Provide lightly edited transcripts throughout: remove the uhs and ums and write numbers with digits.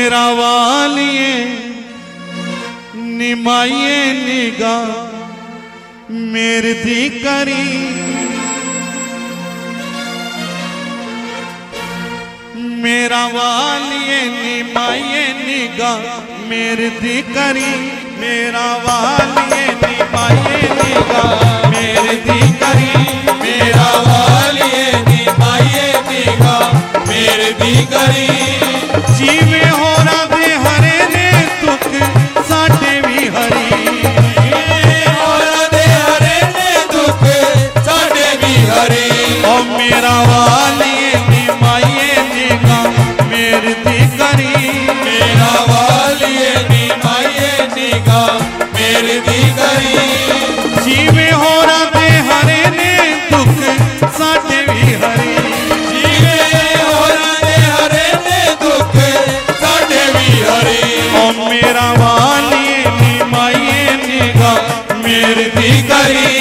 मेरा वालिए निमाइए निगाह मेरे दी करी मेरा वालिए निमाइए निगाह मेरे दी करी मेरा वालिए निमाइए निगाह मेरे दी करी मेरा वालिए निमाइए निगाह मेरे दी करी जीवे हो राधे हरे ने दुख साडे भी हरी हो राधे हरे ने दुख साडे भी हरी ओ मेरा वालिए निमाइए निगाह मेरे दी करी मेरा वालिए निमाइए निगाह मेरे दी करी जीवे हो राधे हरे ने दुख साडे भी हरी मेरा वालिए निमाइए निगाह मेरे दी करी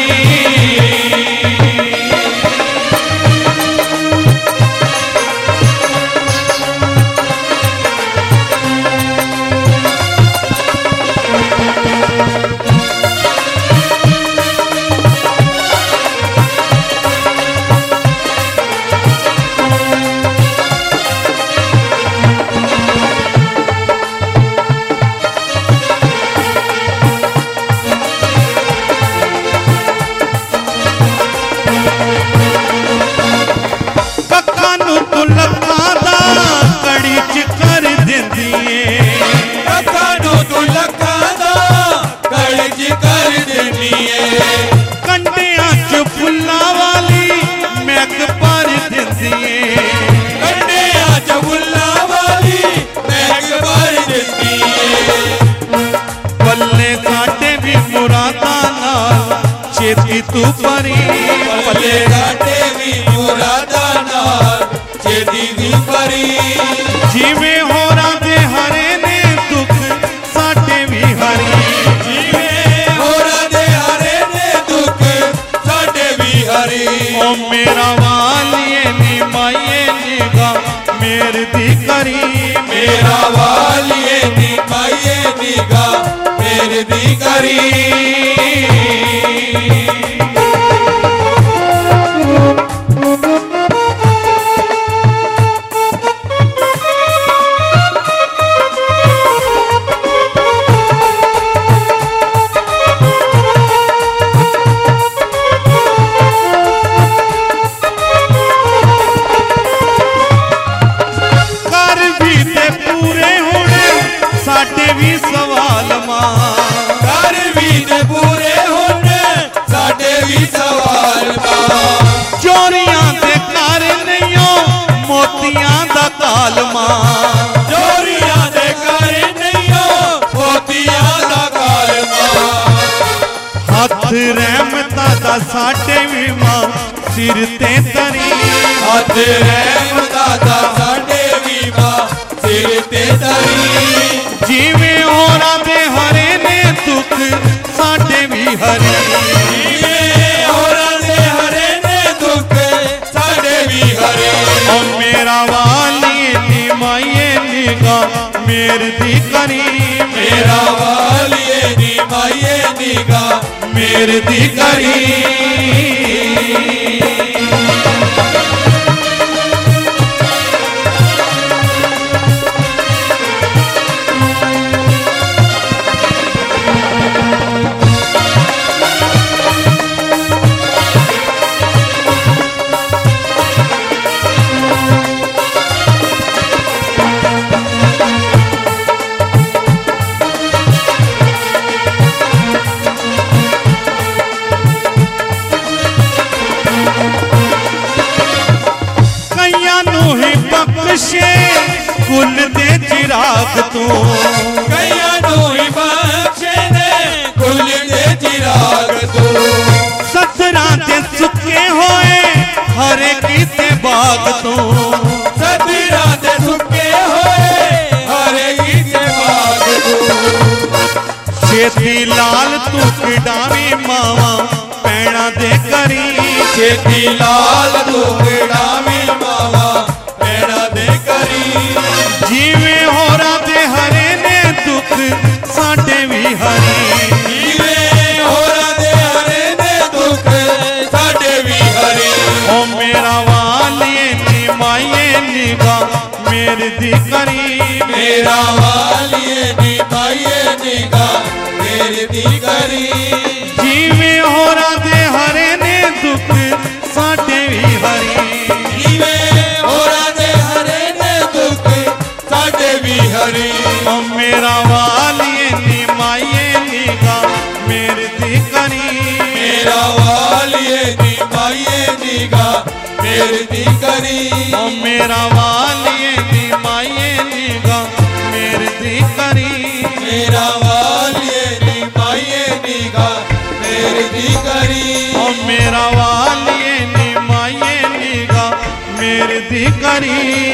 चेती तू परी पले घाटे भी मुरादा नाल चेती भी परी जीवे हो राधे हरे ने दुख साडे भी हरी जीवे हो राधे हरे ने दुख साडे भी हरी ओ मेरा वालिए निमाइए निगाह मेरे दी करी मेरा वालिए निमाइए निगाह मेरे दी करी चोरियां दे कर नहीं मोतियां दा कालमा हथ रहमता दा साडे भी मां सिर ते तरी हथ रहमता दा साडे भी मां सिर ते तरी जीवे हो राधे हरे ने दुख साडे भी हरी जीवे हो राधे हरे ने दुख साडे भी हरी ओ मेरा निमाइए निगाह मेरे दी करी मेरा वालिए निमाइए निगाह मेरे दी करी कुल दे चिराग तू कईयां नूं ही बख्शे ने कुल दे चिराग तू सतरां ते सुके होए हरे कीते बाग तू सतरां ते सुके होए हरे कीते बाग तू छेती लाल तू किडावी मावा पैणा दे करी छेती लाल तू किडावी मावा पैणा दे करी जीवे हो निगाह मेरे दी करी मेरा वालिए निभाइए निगाह मेरे दी करी जीवे होरा दे हरे ने दुख साडे भी हरी जीवे होरा दे हरे ने दुख साडे भी हरी ओ मेरा वालिए निमाइए निगाह मेरे दी करी मेरा वालिए निभाइए निगाह मेरे दी करी ओ मेरा वालिए निमाइए निगाह मेरे दी करी मेरा वालिए निभाइए निगाह मेरे दी करी ओ मेरा वालिए निमाइए निगाह मेरे दी करी